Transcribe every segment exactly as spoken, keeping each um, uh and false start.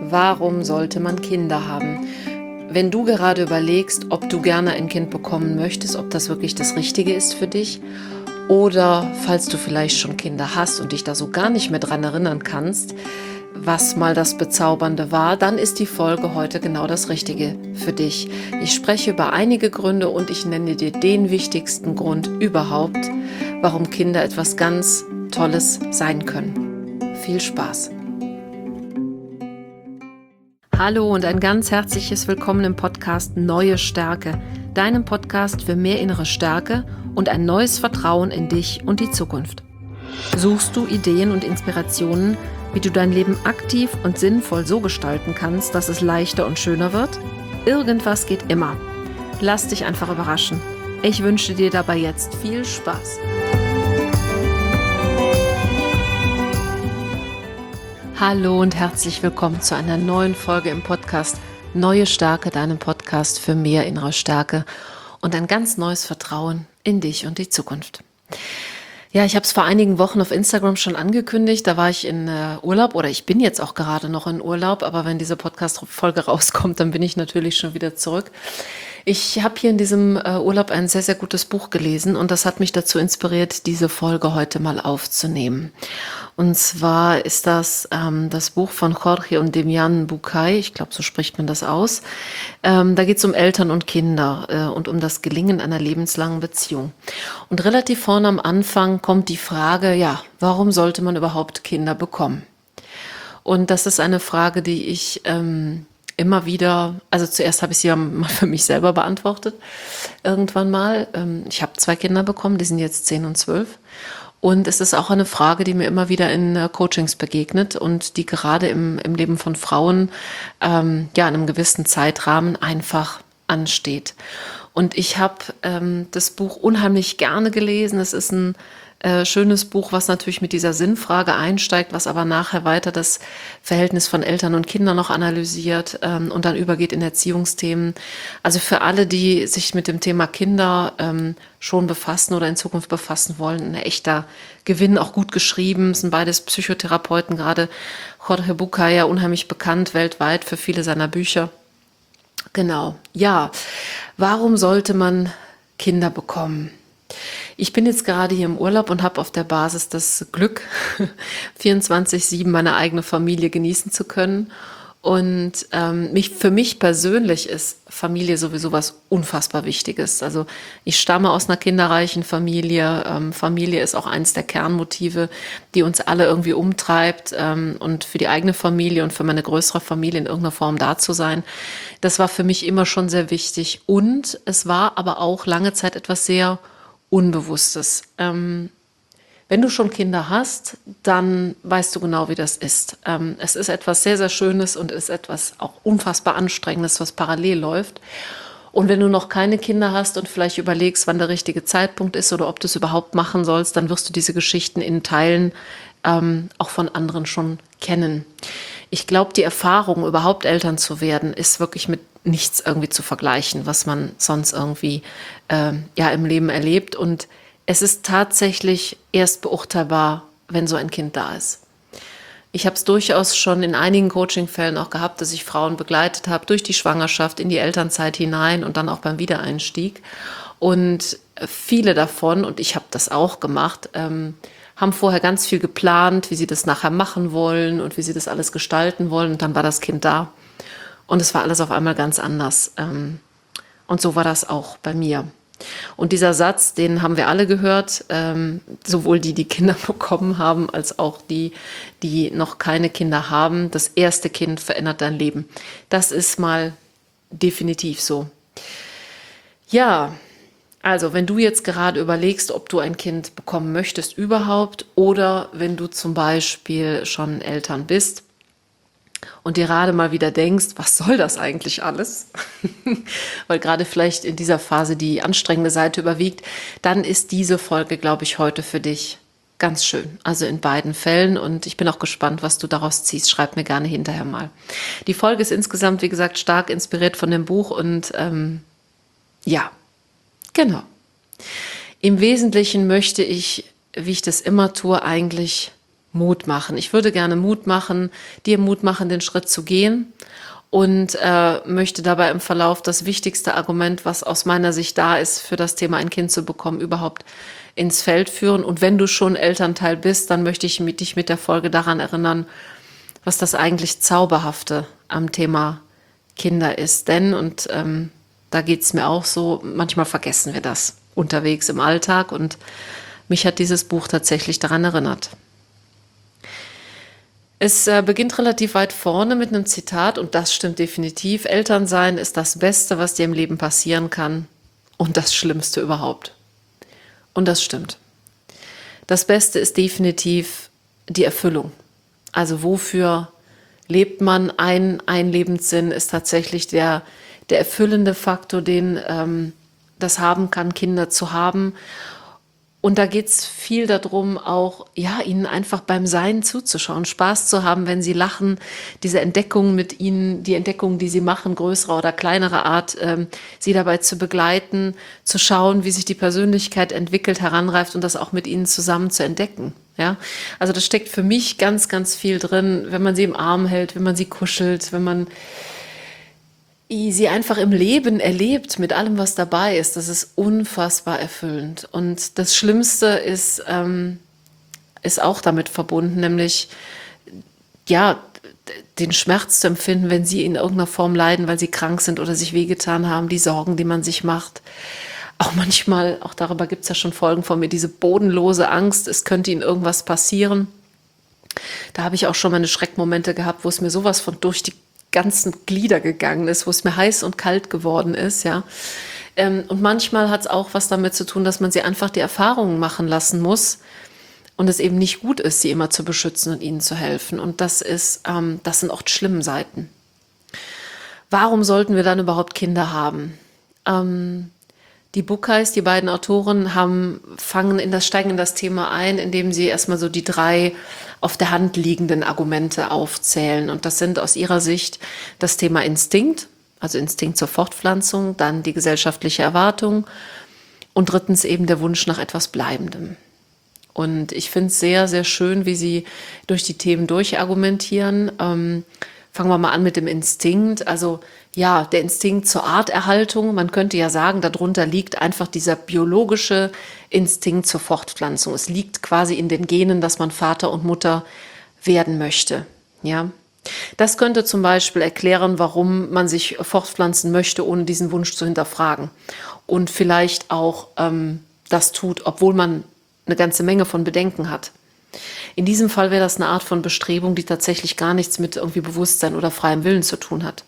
Warum sollte man Kinder haben? Wenn du gerade überlegst, ob du gerne ein Kind bekommen möchtest, ob das wirklich das Richtige ist für dich, oder falls du vielleicht schon Kinder hast und dich da so gar nicht mehr dran erinnern kannst, was mal das Bezaubernde war, dann ist die Folge heute genau das Richtige für dich. Ich spreche über einige Gründe und ich nenne dir den wichtigsten Grund überhaupt, warum Kinder etwas ganz Tolles sein können. Viel Spaß! Hallo und ein ganz herzliches Willkommen im Podcast Neue Stärke, deinem Podcast für mehr innere Stärke und ein neues Vertrauen in dich und die Zukunft. Suchst du Ideen und Inspirationen, wie du dein Leben aktiv und sinnvoll so gestalten kannst, dass es leichter und schöner wird? Irgendwas geht immer. Lass dich einfach überraschen. Ich wünsche dir dabei jetzt viel Spaß. Hallo und herzlich willkommen zu einer neuen Folge im Podcast Neue Stärke, deinem Podcast für mehr innere Stärke und ein ganz neues Vertrauen in dich und die Zukunft. Ja, ich habe es vor einigen Wochen auf Instagram schon angekündigt, da war ich in äh, Urlaub oder ich bin jetzt auch gerade noch in Urlaub, aber wenn diese Podcast-Folge rauskommt, dann bin ich natürlich schon wieder zurück. Ich habe hier in diesem äh, Urlaub ein sehr, sehr gutes Buch gelesen und das hat mich dazu inspiriert, diese Folge heute mal aufzunehmen. Und zwar ist das ähm, das Buch von Jorge und Demian Bucay, ich glaube, so spricht man das aus. Ähm, da geht es um Eltern und Kinder äh, und um das Gelingen einer lebenslangen Beziehung. Und relativ vorne am Anfang kommt die Frage, ja, warum sollte man überhaupt Kinder bekommen? Und das ist eine Frage, die ich ähm, immer wieder, also zuerst habe ich sie ja mal für mich selber beantwortet, irgendwann mal. Ähm, ich habe zwei Kinder bekommen, die sind jetzt zehn und zwölf. Und es ist auch eine Frage, die mir immer wieder in äh, Coachings begegnet und die gerade im, im Leben von Frauen ähm, ja in einem gewissen Zeitrahmen einfach ansteht. Und ich habe ähm, das Buch unheimlich gerne gelesen. Es ist ein äh, schönes Buch, was natürlich mit dieser Sinnfrage einsteigt, was aber nachher weiter das Verhältnis von Eltern und Kindern noch analysiert ähm, und dann übergeht in Erziehungsthemen. Also für alle, die sich mit dem Thema Kinder ähm, schon befassen oder in Zukunft befassen wollen, ein echter Gewinn, auch gut geschrieben. Es sind beides Psychotherapeuten, gerade Jorge Bucay, ja unheimlich bekannt weltweit für viele seiner Bücher. Genau, ja. Warum sollte man Kinder bekommen? Ich bin jetzt gerade hier im Urlaub und habe auf der Basis das Glück, vierundzwanzig sieben meine eigene Familie genießen zu können. Und ähm, mich, für mich persönlich ist Familie sowieso was unfassbar Wichtiges. Also ich stamme aus einer kinderreichen Familie. Ähm, Familie ist auch eines der Kernmotive, die uns alle irgendwie umtreibt. Ähm, und für die eigene Familie und für meine größere Familie in irgendeiner Form da zu sein, das war für mich immer schon sehr wichtig. Und es war aber auch lange Zeit etwas sehr Unbewusstes. Ähm, Wenn du schon Kinder hast, dann weißt du genau, wie das ist. Ähm, es ist etwas sehr, sehr Schönes und es ist etwas auch unfassbar Anstrengendes, was parallel läuft. Und wenn du noch keine Kinder hast und vielleicht überlegst, wann der richtige Zeitpunkt ist oder ob du es überhaupt machen sollst, dann wirst du diese Geschichten in Teilen ähm, auch von anderen schon kennen. Ich glaube, die Erfahrung, überhaupt Eltern zu werden, ist wirklich mit nichts irgendwie zu vergleichen, was man sonst irgendwie äh, ja, im Leben erlebt. Und es ist tatsächlich erst beurteilbar, wenn so ein Kind da ist. Ich habe es durchaus schon in einigen Coaching-Fällen auch gehabt, dass ich Frauen begleitet habe durch die Schwangerschaft in die Elternzeit hinein und dann auch beim Wiedereinstieg. Und viele davon, und ich habe das auch gemacht, ähm, haben vorher ganz viel geplant, wie sie das nachher machen wollen und wie sie das alles gestalten wollen. Und dann war das Kind da. Und es war alles auf einmal ganz anders. Ähm, und so war das auch bei mir. Und dieser Satz, den haben wir alle gehört, ähm, sowohl die, die Kinder bekommen haben, als auch die, die noch keine Kinder haben. Das erste Kind verändert dein Leben. Das ist mal definitiv so. Ja, also wenn du jetzt gerade überlegst, ob du ein Kind bekommen möchtest überhaupt oder wenn du zum Beispiel schon Eltern bist, und dir gerade mal wieder denkst, was soll das eigentlich alles? Weil gerade vielleicht in dieser Phase die anstrengende Seite überwiegt, dann ist diese Folge, glaube ich, heute für dich ganz schön. Also in beiden Fällen und ich bin auch gespannt, was du daraus ziehst. Schreib mir gerne hinterher mal. Die Folge ist insgesamt, wie gesagt, stark inspiriert von dem Buch und ähm, ja, genau. Im Wesentlichen möchte ich, wie ich das immer tue, eigentlich Mut machen. Ich würde gerne Mut machen, dir Mut machen, den Schritt zu gehen und äh, möchte dabei im Verlauf das wichtigste Argument, was aus meiner Sicht da ist, für das Thema ein Kind zu bekommen, überhaupt ins Feld führen. Und wenn du schon Elternteil bist, dann möchte ich mit, dich mit der Folge daran erinnern, was das eigentlich Zauberhafte am Thema Kinder ist. Denn, und ähm, da geht es mir auch so, manchmal vergessen wir das unterwegs im Alltag und mich hat dieses Buch tatsächlich daran erinnert. Es äh, beginnt relativ weit vorne mit einem Zitat und das stimmt definitiv. Elternsein ist das Beste, was dir im Leben passieren kann und das Schlimmste überhaupt. Und das stimmt. Das Beste ist definitiv die Erfüllung. Also wofür lebt man? Ein, ein Lebenssinn ist tatsächlich der, der erfüllende Faktor, den ähm, das haben kann, Kinder zu haben. Und da geht es viel darum, auch ja, ihnen einfach beim Sein zuzuschauen, Spaß zu haben, wenn sie lachen, diese Entdeckung mit ihnen, die Entdeckungen, die sie machen, größerer oder kleinerer Art, ähm, sie dabei zu begleiten, zu schauen, wie sich die Persönlichkeit entwickelt, heranreift und das auch mit ihnen zusammen zu entdecken. Ja? Also das steckt für mich ganz, ganz viel drin, wenn man sie im Arm hält, wenn man sie kuschelt, wenn man sie einfach im Leben erlebt mit allem, was dabei ist. Das ist unfassbar erfüllend. Und das Schlimmste ist, ähm, ist auch damit verbunden, nämlich ja, den Schmerz zu empfinden, wenn sie in irgendeiner Form leiden, weil sie krank sind oder sich wehgetan haben, die Sorgen, die man sich macht. Auch manchmal, auch darüber gibt es ja schon Folgen von mir, diese bodenlose Angst, es könnte ihnen irgendwas passieren. Da habe ich auch schon meine Schreckmomente gehabt, wo es mir sowas von durch die ganzen Glieder gegangen ist, wo es mir heiß und kalt geworden ist, ja. Ähm, und manchmal hat es auch was damit zu tun, dass man sie einfach die Erfahrungen machen lassen muss und es eben nicht gut ist, sie immer zu beschützen und ihnen zu helfen. Und das ist, ähm, das sind oft schlimme Seiten. Warum sollten wir dann überhaupt Kinder haben? Ähm, Die Buckeyes, die beiden Autoren, haben, fangen in das, steigen in das Thema ein, indem sie erstmal so die drei auf der Hand liegenden Argumente aufzählen. Und das sind aus ihrer Sicht das Thema Instinkt, also Instinkt zur Fortpflanzung, dann die gesellschaftliche Erwartung und drittens eben der Wunsch nach etwas Bleibendem. Und ich finde es sehr, sehr schön, wie sie durch die Themen durchargumentieren. Ähm, Fangen wir mal an mit dem Instinkt. Also ja, der Instinkt zur Arterhaltung. Man könnte ja sagen, darunter liegt einfach dieser biologische Instinkt zur Fortpflanzung. Es liegt quasi in den Genen, dass man Vater und Mutter werden möchte. Ja, das könnte zum Beispiel erklären, warum man sich fortpflanzen möchte, ohne diesen Wunsch zu hinterfragen. Und vielleicht auch ähm, das tut, obwohl man eine ganze Menge von Bedenken hat. In diesem Fall wäre das eine Art von Bestrebung, die tatsächlich gar nichts mit irgendwie Bewusstsein oder freiem Willen zu tun hat.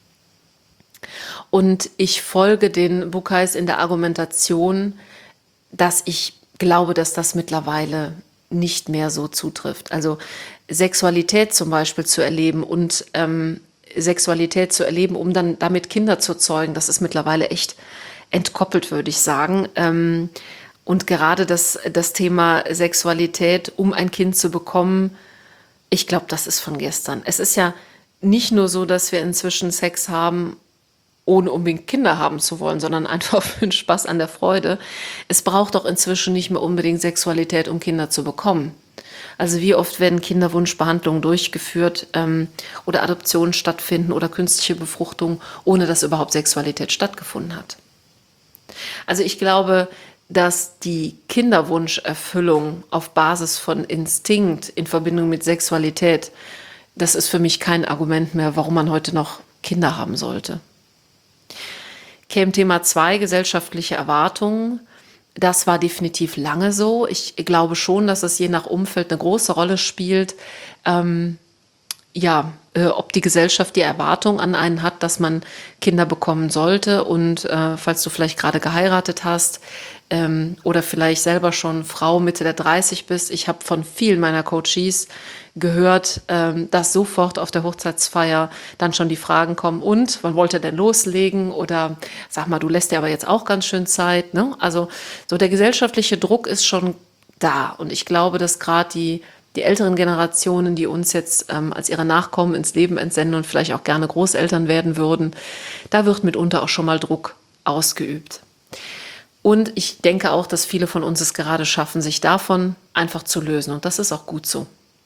Und ich folge den Buckeyes in der Argumentation, dass ich glaube, dass das mittlerweile nicht mehr so zutrifft. Also Sexualität zum Beispiel zu erleben und ähm, Sexualität zu erleben, um dann damit Kinder zu zeugen, das ist mittlerweile echt entkoppelt, würde ich sagen. Ähm, Und gerade das, das Thema Sexualität, um ein Kind zu bekommen, ich glaube, das ist von gestern. Es ist ja nicht nur so, dass wir inzwischen Sex haben, ohne unbedingt Kinder haben zu wollen, sondern einfach für den Spaß an der Freude. Es braucht auch inzwischen nicht mehr unbedingt Sexualität, um Kinder zu bekommen. Also wie oft werden Kinderwunschbehandlungen durchgeführt ähm, oder Adoptionen stattfinden oder künstliche Befruchtung, ohne dass überhaupt Sexualität stattgefunden hat. Also ich glaube, dass die Kinderwunscherfüllung auf Basis von Instinkt in Verbindung mit Sexualität, das ist für mich kein Argument mehr, warum man heute noch Kinder haben sollte. Käme Thema zwei, gesellschaftliche Erwartungen. Das war definitiv lange so. Ich glaube schon, dass es je nach Umfeld eine große Rolle spielt, ähm, ja, äh, ob die Gesellschaft die Erwartung an einen hat, dass man Kinder bekommen sollte. Und äh, falls du vielleicht gerade geheiratet hast ähm, oder vielleicht selber schon Frau Mitte der dreißig bist, ich habe von vielen meiner Coaches gehört, ähm, dass sofort auf der Hochzeitsfeier dann schon die Fragen kommen, und wann wollt ihr denn loslegen? Oder sag mal, du lässt dir aber jetzt auch ganz schön Zeit. Ne? Also so der gesellschaftliche Druck ist schon da. Und ich glaube, dass gerade die Die älteren Generationen, die uns jetzt ähm, als ihre Nachkommen ins Leben entsenden und vielleicht auch gerne Großeltern werden würden, da wird mitunter auch schon mal Druck ausgeübt. Und ich denke auch, dass viele von uns es gerade schaffen, sich davon einfach zu lösen. Und das ist auch gut so.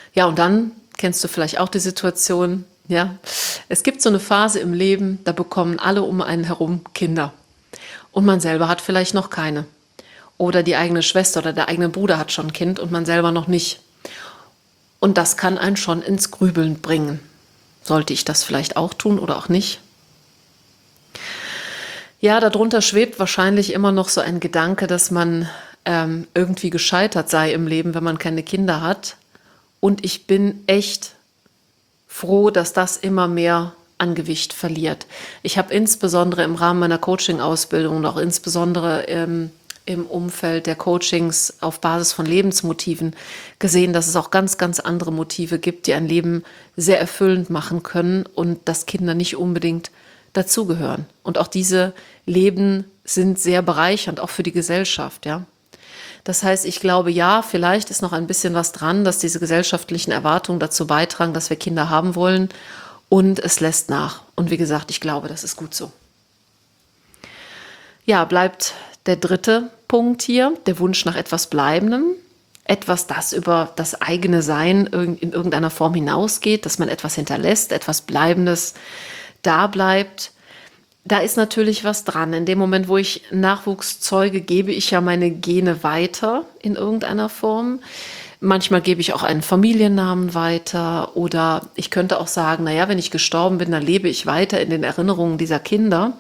Ja, und dann kennst du vielleicht auch die Situation, ja, es gibt so eine Phase im Leben, da bekommen alle um einen herum Kinder und man selber hat vielleicht noch keine. Oder die eigene Schwester oder der eigene Bruder hat schon ein Kind und man selber noch nicht. Und das kann einen schon ins Grübeln bringen. Sollte ich das vielleicht auch tun oder auch nicht? Ja, darunter schwebt wahrscheinlich immer noch so ein Gedanke, dass man ähm, irgendwie gescheitert sei im Leben, wenn man keine Kinder hat. Und ich bin echt froh, dass das immer mehr an Gewicht verliert. Ich habe insbesondere im Rahmen meiner Coaching-Ausbildung und auch insbesondere ähm, im Umfeld der Coachings auf Basis von Lebensmotiven gesehen, dass es auch ganz, ganz andere Motive gibt, die ein Leben sehr erfüllend machen können und dass Kinder nicht unbedingt dazugehören. Und auch diese Leben sind sehr bereichernd, auch für die Gesellschaft, ja. Das heißt, ich glaube, ja, vielleicht ist noch ein bisschen was dran, dass diese gesellschaftlichen Erwartungen dazu beitragen, dass wir Kinder haben wollen und es lässt nach. Und wie gesagt, ich glaube, das ist gut so. Ja, bleibt der dritte Punkt hier, der Wunsch nach etwas Bleibendem. Etwas, das über das eigene Sein in irgendeiner Form hinausgeht, dass man etwas hinterlässt, etwas Bleibendes da bleibt. Da ist natürlich was dran. In dem Moment, wo ich Nachwuchs zeuge, gebe ich ja meine Gene weiter in irgendeiner Form. Manchmal gebe ich auch einen Familiennamen weiter oder ich könnte auch sagen, naja, wenn ich gestorben bin, dann lebe ich weiter in den Erinnerungen dieser Kinder.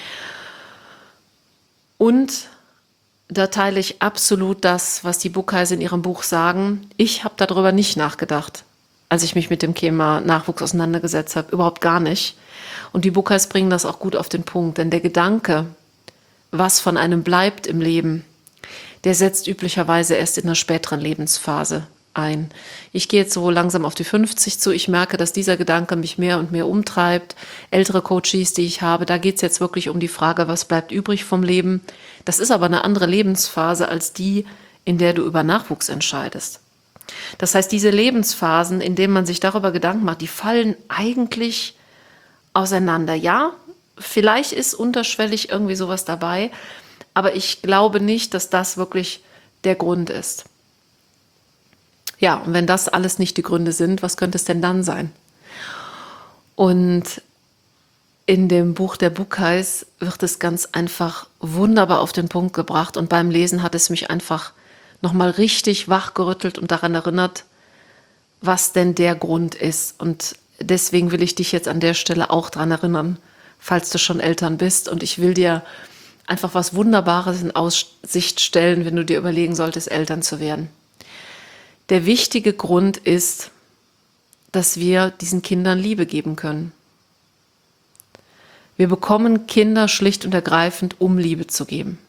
Und da teile ich absolut das, was die Buchheise in ihrem Buch sagen. Ich habe darüber nicht nachgedacht, als ich mich mit dem Thema Nachwuchs auseinandergesetzt habe. Überhaupt gar nicht. Und die Buchheis bringen das auch gut auf den Punkt. Denn der Gedanke, was von einem bleibt im Leben, der setzt üblicherweise erst in einer späteren Lebensphase ein. Ich gehe jetzt so langsam auf die fünfzig zu. Ich merke, dass dieser Gedanke mich mehr und mehr umtreibt. Ältere Coaches, die ich habe, da geht es jetzt wirklich um die Frage, was bleibt übrig vom Leben. Das ist aber eine andere Lebensphase als die, in der du über Nachwuchs entscheidest. Das heißt, diese Lebensphasen, in denen man sich darüber Gedanken macht, die fallen eigentlich auseinander. Ja, vielleicht ist unterschwellig irgendwie sowas dabei, aber ich glaube nicht, dass das wirklich der Grund ist. Ja, und wenn das alles nicht die Gründe sind, was könnte es denn dann sein? Und in dem Buch der Buchheis wird es ganz einfach wunderbar auf den Punkt gebracht und beim Lesen hat es mich einfach nochmal richtig wachgerüttelt und daran erinnert, was denn der Grund ist. Und deswegen will ich dich jetzt an der Stelle auch daran erinnern, falls du schon Eltern bist. Und ich will dir einfach was Wunderbares in Aussicht stellen, wenn du dir überlegen solltest, Eltern zu werden. Der wichtige Grund ist, dass wir diesen Kindern Liebe geben können. Wir bekommen Kinder schlicht und ergreifend, um Liebe zu geben.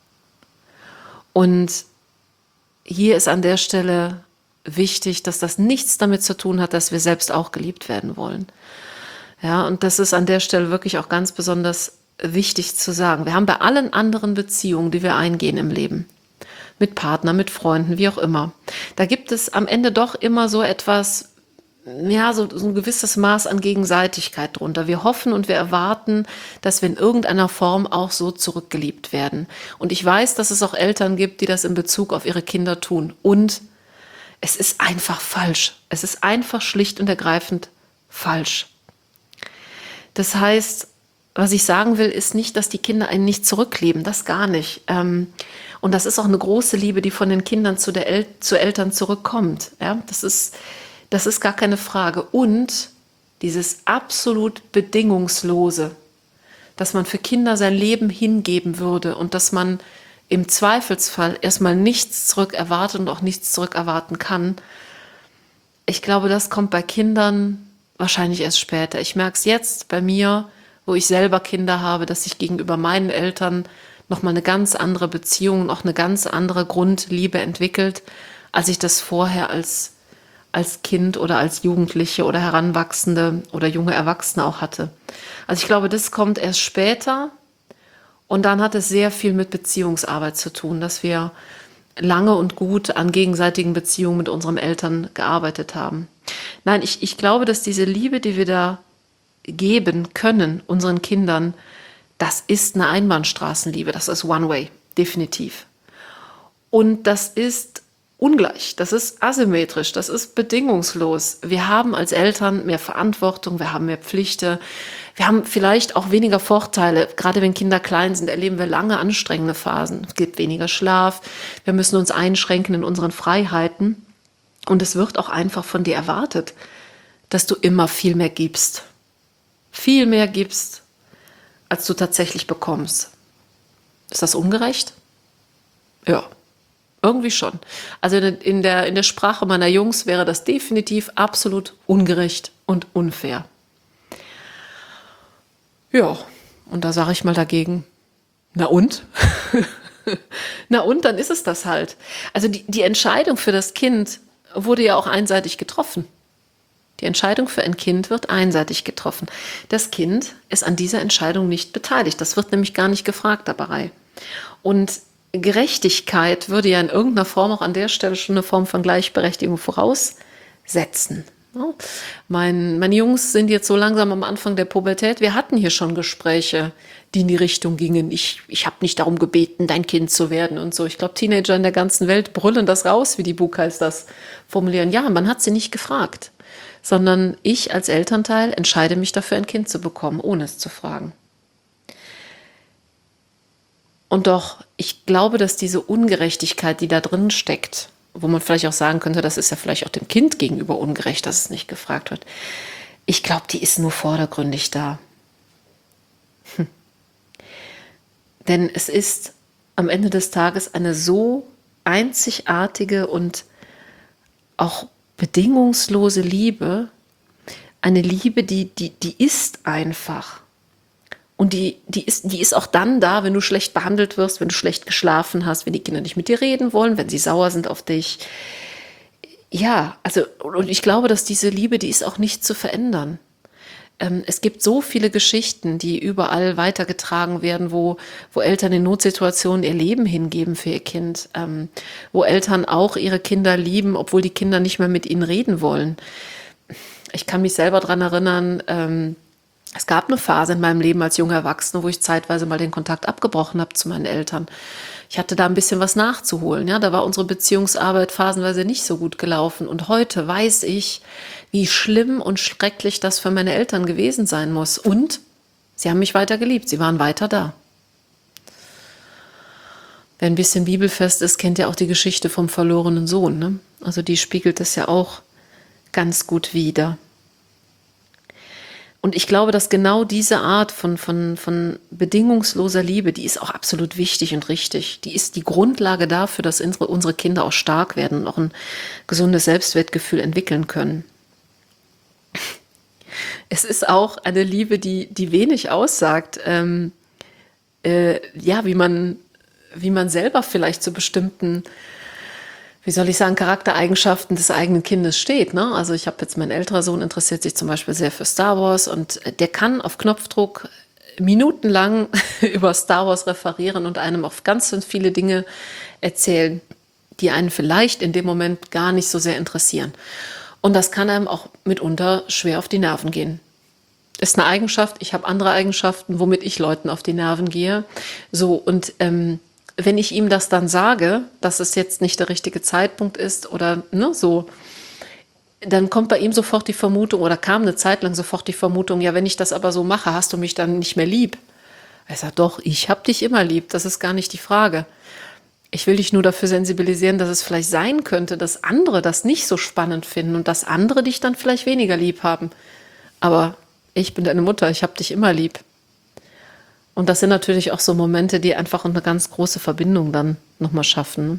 Und hier ist an der Stelle wichtig, dass das nichts damit zu tun hat, dass wir selbst auch geliebt werden wollen. Ja, und das ist an der Stelle wirklich auch ganz besonders wichtig zu sagen. Wir haben bei allen anderen Beziehungen, die wir eingehen im Leben, mit Partnern, mit Freunden, wie auch immer, da gibt es am Ende doch immer so etwas, ja, so, so ein gewisses Maß an Gegenseitigkeit drunter. Wir hoffen und wir erwarten, dass wir in irgendeiner Form auch so zurückgeliebt werden. Und ich weiß, dass es auch Eltern gibt, die das in Bezug auf ihre Kinder tun. Und es ist einfach falsch. Es ist einfach schlicht und ergreifend falsch. Das heißt, was ich sagen will, ist nicht, dass die Kinder einen nicht zurücklieben. Das gar nicht. Und das ist auch eine große Liebe, die von den Kindern zu, der El- zu Eltern zurückkommt. Ja, das ist... Das ist gar keine Frage. Und dieses absolut Bedingungslose, dass man für Kinder sein Leben hingeben würde und dass man im Zweifelsfall erstmal nichts zurück erwartet und auch nichts zurück erwarten kann. Ich glaube, das kommt bei Kindern wahrscheinlich erst später. Ich merke es jetzt bei mir, wo ich selber Kinder habe, dass sich gegenüber meinen Eltern nochmal eine ganz andere Beziehung, auch eine ganz andere Grundliebe entwickelt, als ich das vorher als als Kind oder als Jugendliche oder Heranwachsende oder junge Erwachsene auch hatte. Also ich glaube, das kommt erst später und dann hat es sehr viel mit Beziehungsarbeit zu tun, dass wir lange und gut an gegenseitigen Beziehungen mit unseren Eltern gearbeitet haben. Nein, ich, ich glaube, dass diese Liebe, die wir da geben können unseren Kindern, das ist eine Einbahnstraßenliebe, das ist One Way, definitiv. Und das ist ungleich, das ist asymmetrisch, das ist bedingungslos. Wir haben als Eltern mehr Verantwortung, wir haben mehr Pflichten, wir haben vielleicht auch weniger Vorteile. Gerade wenn Kinder klein sind, erleben wir lange anstrengende Phasen. Es gibt weniger Schlaf, wir müssen uns einschränken in unseren Freiheiten und es wird auch einfach von dir erwartet, dass du immer viel mehr gibst. Viel mehr gibst, als du tatsächlich bekommst. Ist das ungerecht? Ja. Irgendwie schon. Also in der, in der Sprache meiner Jungs wäre das definitiv absolut ungerecht und unfair. Ja, und da sage ich mal dagegen, na und? Na und, dann ist es das halt. Also die, die Entscheidung für das Kind wurde ja auch einseitig getroffen. Die Entscheidung für ein Kind wird einseitig getroffen. Das Kind ist an dieser Entscheidung nicht beteiligt. Das wird nämlich gar nicht gefragt dabei. Und Gerechtigkeit würde ja in irgendeiner Form auch an der Stelle schon eine Form von Gleichberechtigung voraussetzen. Ja. Mein, meine Jungs sind jetzt so langsam am Anfang der Pubertät. Wir hatten hier schon Gespräche, die in die Richtung gingen. Ich, ich habe nicht darum gebeten, dein Kind zu werden und so. Ich glaube, Teenager in der ganzen Welt brüllen das raus, wie die Buchheils das formulieren. Ja, man hat sie nicht gefragt, sondern ich als Elternteil entscheide mich dafür, ein Kind zu bekommen, ohne es zu fragen. Und doch, ich glaube, dass diese Ungerechtigkeit, die da drin steckt, wo man vielleicht auch sagen könnte, das ist ja vielleicht auch dem Kind gegenüber ungerecht, dass es nicht gefragt wird. Ich glaube, die ist nur vordergründig da. Hm. Denn es ist am Ende des Tages eine so einzigartige und auch bedingungslose Liebe, eine Liebe, die, die, die ist einfach. Und die, die, ist, die ist auch dann da, wenn du schlecht behandelt wirst, wenn du schlecht geschlafen hast, wenn die Kinder nicht mit dir reden wollen, wenn sie sauer sind auf dich. Ja, also, und ich glaube, dass diese Liebe, die ist auch nicht zu verändern. Ähm, es gibt so viele Geschichten, die überall weitergetragen werden, wo, wo Eltern in Notsituationen ihr Leben hingeben für ihr Kind, ähm, wo Eltern auch ihre Kinder lieben, obwohl die Kinder nicht mehr mit ihnen reden wollen. Ich kann mich selber daran erinnern, ähm, es gab eine Phase in meinem Leben als junger Erwachsene, wo ich zeitweise mal den Kontakt abgebrochen habe zu meinen Eltern. Ich hatte da ein bisschen was nachzuholen. Ja, da war unsere Beziehungsarbeit phasenweise nicht so gut gelaufen. Und heute weiß ich, wie schlimm und schrecklich das für meine Eltern gewesen sein muss. Und sie haben mich weiter geliebt. Sie waren weiter da. Wer ein bisschen bibelfest ist, kennt ja auch die Geschichte vom verlorenen Sohn, ne? Also die spiegelt es ja auch ganz gut wider. Und ich glaube, dass genau diese Art von, von, von bedingungsloser Liebe, die ist auch absolut wichtig und richtig. Die ist die Grundlage dafür, dass unsere Kinder auch stark werden und auch ein gesundes Selbstwertgefühl entwickeln können. Es ist auch eine Liebe, die, die wenig aussagt, ähm, äh, ja, wie man, wie man selber vielleicht zu bestimmten, wie soll ich sagen, Charaktereigenschaften des eigenen Kindes steht. Ne? Also ich habe jetzt, mein älterer Sohn interessiert sich zum Beispiel sehr für Star Wars und der kann auf Knopfdruck minutenlang über Star Wars referieren und einem auf ganz viele Dinge erzählen, die einen vielleicht in dem Moment gar nicht so sehr interessieren. Und das kann einem auch mitunter schwer auf die Nerven gehen. Ist eine Eigenschaft, ich habe andere Eigenschaften, womit ich Leuten auf die Nerven gehe. So, und ähm, wenn ich ihm das dann sage, dass es jetzt nicht der richtige Zeitpunkt ist oder ne, so, dann kommt bei ihm sofort die Vermutung oder kam eine Zeit lang sofort die Vermutung, ja, wenn ich das aber so mache, hast du mich dann nicht mehr lieb? Er sagt, doch, ich habe dich immer lieb, das ist gar nicht die Frage. Ich will dich nur dafür sensibilisieren, dass es vielleicht sein könnte, dass andere das nicht so spannend finden und dass andere dich dann vielleicht weniger lieb haben. Aber ich bin deine Mutter, ich habe dich immer lieb. Und das sind natürlich auch so Momente, die einfach eine ganz große Verbindung dann nochmal schaffen.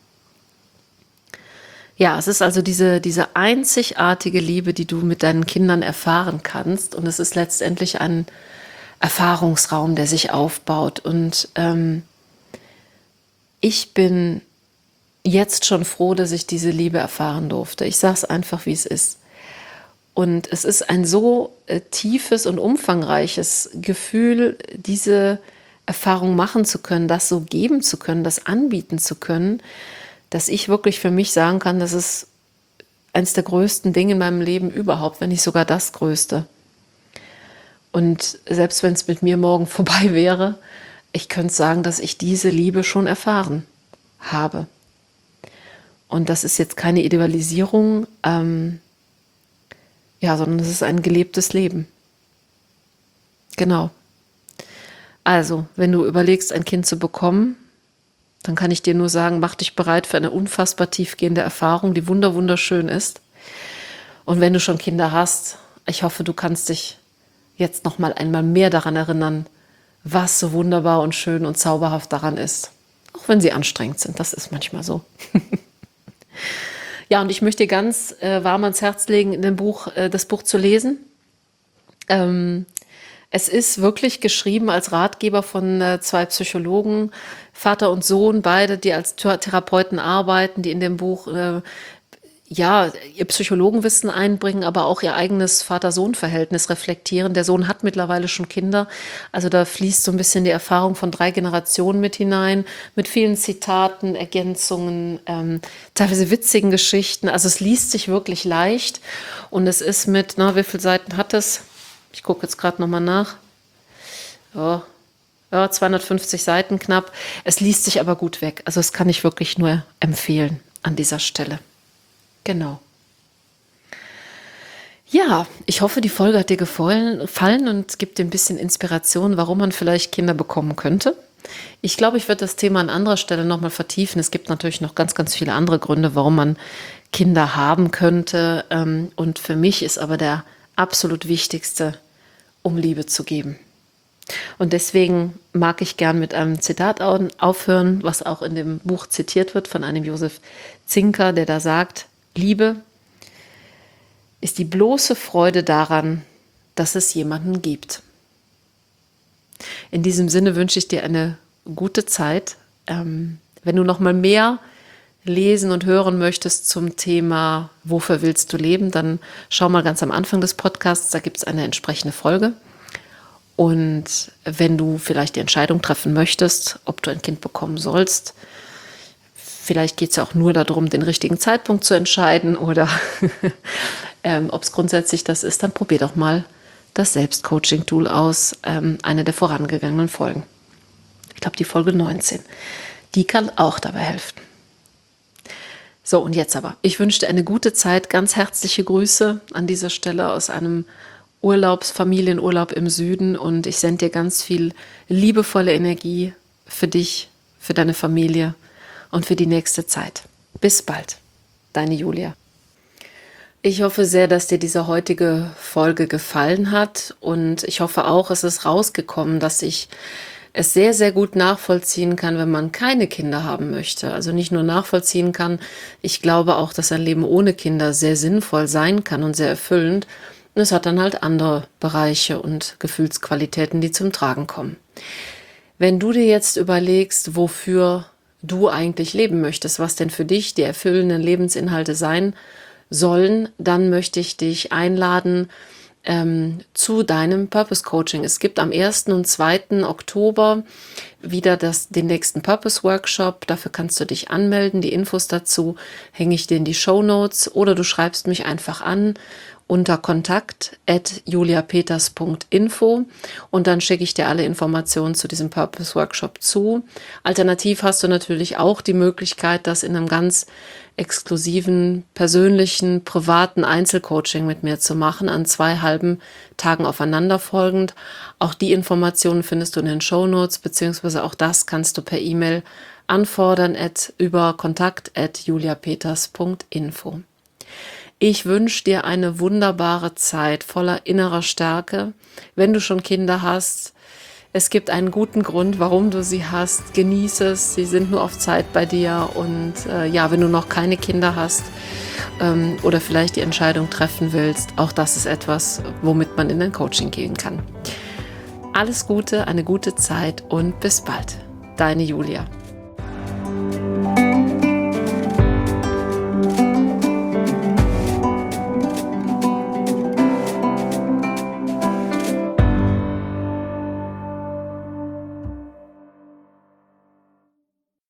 Ja, es ist also diese, diese einzigartige Liebe, die du mit deinen Kindern erfahren kannst. Und es ist letztendlich ein Erfahrungsraum, der sich aufbaut. Und ähm, ich bin jetzt schon froh, dass ich diese Liebe erfahren durfte. Ich sage es einfach, wie es ist. Und es ist ein so äh, tiefes und umfangreiches Gefühl, diese Erfahrung machen zu können, das so geben zu können, das anbieten zu können, dass ich wirklich für mich sagen kann, das ist eines der größten Dinge in meinem Leben überhaupt, wenn nicht sogar das Größte. Und selbst wenn es mit mir morgen vorbei wäre, ich könnte sagen, dass ich diese Liebe schon erfahren habe. Und das ist jetzt keine Idealisierung, ähm, ja, sondern es ist ein gelebtes Leben. Genau. Also, wenn du überlegst, ein Kind zu bekommen, dann kann ich dir nur sagen, mach dich bereit für eine unfassbar tiefgehende Erfahrung, die wunder wunderschön ist. Und wenn du schon Kinder hast, ich hoffe, du kannst dich jetzt noch mal einmal mehr daran erinnern, was so wunderbar und schön und zauberhaft daran ist. Auch wenn sie anstrengend sind, das ist manchmal so. Ja, und ich möchte dir ganz äh, warm ans Herz legen, in dem Buch, äh, das Buch zu lesen. Ähm, es ist wirklich geschrieben als Ratgeber von äh, zwei Psychologen, Vater und Sohn, beide, die als Therapeuten arbeiten, die in dem Buch äh, ja, ihr Psychologenwissen einbringen, aber auch ihr eigenes Vater-Sohn-Verhältnis reflektieren. Der Sohn hat mittlerweile schon Kinder, also da fließt so ein bisschen die Erfahrung von drei Generationen mit hinein, mit vielen Zitaten, Ergänzungen, ähm, teilweise witzigen Geschichten. Also es liest sich wirklich leicht und es ist mit, na, wie viele Seiten hat es? Ich gucke jetzt gerade nochmal nach. Ja, ja, zweihundertfünfzig Seiten knapp. Es liest sich aber gut weg. Also das kann ich wirklich nur empfehlen an dieser Stelle. Genau. Ja, ich hoffe, die Folge hat dir gefallen, gefallen und gibt dir ein bisschen Inspiration, warum man vielleicht Kinder bekommen könnte. Ich glaube, ich werde das Thema an anderer Stelle nochmal vertiefen. Es gibt natürlich noch ganz, ganz viele andere Gründe, warum man Kinder haben könnte. Und für mich ist aber der absolut wichtigste, um Liebe zu geben. Und deswegen mag ich gern mit einem Zitat aufhören, was auch in dem Buch zitiert wird von einem Josef Zinker, der da sagt: Liebe ist die bloße Freude daran, dass es jemanden gibt. In diesem Sinne wünsche ich dir eine gute Zeit. Ähm, wenn du noch mal mehr lesen und hören möchtest zum Thema Wofür willst du leben, dann schau mal ganz am Anfang des Podcasts, da gibt es eine entsprechende Folge. Und wenn du vielleicht die Entscheidung treffen möchtest, ob du ein Kind bekommen sollst, vielleicht geht es ja auch nur darum, den richtigen Zeitpunkt zu entscheiden oder ähm, ob es grundsätzlich das ist, dann probier doch mal das Selbstcoaching-Tool aus, ähm, eine der vorangegangenen Folgen. Ich glaube, die Folge neunzehn. Die kann auch dabei helfen. So, und jetzt aber. Ich wünsche dir eine gute Zeit. Ganz herzliche Grüße an dieser Stelle aus einem Urlaubs-, Familienurlaub im Süden. Und ich sende dir ganz viel liebevolle Energie für dich, für deine Familie und für die nächste Zeit. Bis bald. Deine Julia. Ich hoffe sehr, dass dir diese heutige Folge gefallen hat. Und ich hoffe auch, es ist rausgekommen, dass ich es sehr, sehr gut nachvollziehen kann, wenn man keine Kinder haben möchte. Also nicht nur nachvollziehen kann, ich glaube auch, dass ein Leben ohne Kinder sehr sinnvoll sein kann und sehr erfüllend. Und es hat dann halt andere Bereiche und Gefühlsqualitäten, die zum Tragen kommen. Wenn du dir jetzt überlegst, wofür du eigentlich leben möchtest, was denn für dich die erfüllenden Lebensinhalte sein sollen, dann möchte ich dich einladen, Ähm, zu deinem Purpose Coaching. Es gibt am ersten und zweiten Oktober wieder das, den nächsten Purpose Workshop. Dafür kannst du dich anmelden. Die Infos dazu hänge ich dir in die Shownotes oder du schreibst mich einfach an unter kontakt at juliapeters punkt info und dann schicke ich dir alle Informationen zu diesem Purpose Workshop zu. Alternativ hast du natürlich auch die Möglichkeit, das in einem ganz exklusiven, persönlichen, privaten Einzelcoaching mit mir zu machen, an zwei halben Tagen aufeinanderfolgend. Auch die Informationen findest du in den Shownotes, beziehungsweise auch das kannst du per E-Mail anfordern at, über kontakt at juliapeters punkt info. Ich wünsche dir eine wunderbare Zeit voller innerer Stärke. Wenn du schon Kinder hast, es gibt einen guten Grund, warum du sie hast. Genieße es, sie sind nur auf Zeit bei dir. Und äh, ja, wenn du noch keine Kinder hast ähm, oder vielleicht die Entscheidung treffen willst, auch das ist etwas, womit man in ein Coaching gehen kann. Alles Gute, eine gute Zeit und bis bald. Deine Julia.